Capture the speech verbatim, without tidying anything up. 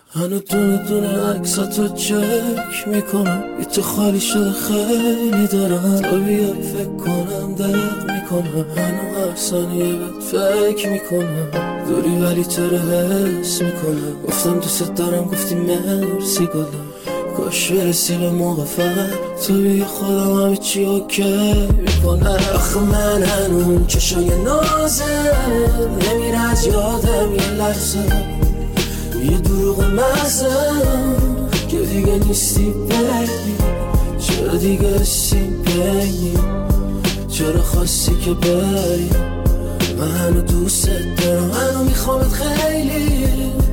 هنو دونه دونه عکساتو چک میکنم، یه تو خالی شده خیلی دارم، تو بیا فکر کنم دق میکنم، هنو هر ثانیه بهت فکر میکنم، دوری ولی تو رو حس میکنم، گفتم دوست دارم گفتی مرسی گلم، کاش برسی به موقع فرد، تو بیا خودم همه چی اوکی میکنم. آخه من هنون چشای نازم نمیره از یادم یه لحظه، یه دروغ مزم که دیگه نیستی بیبی، چرا دیگه هستی بیبی، چرا خواستی که بری، من هنو دوست دارم، هنو میخوامت خیلی،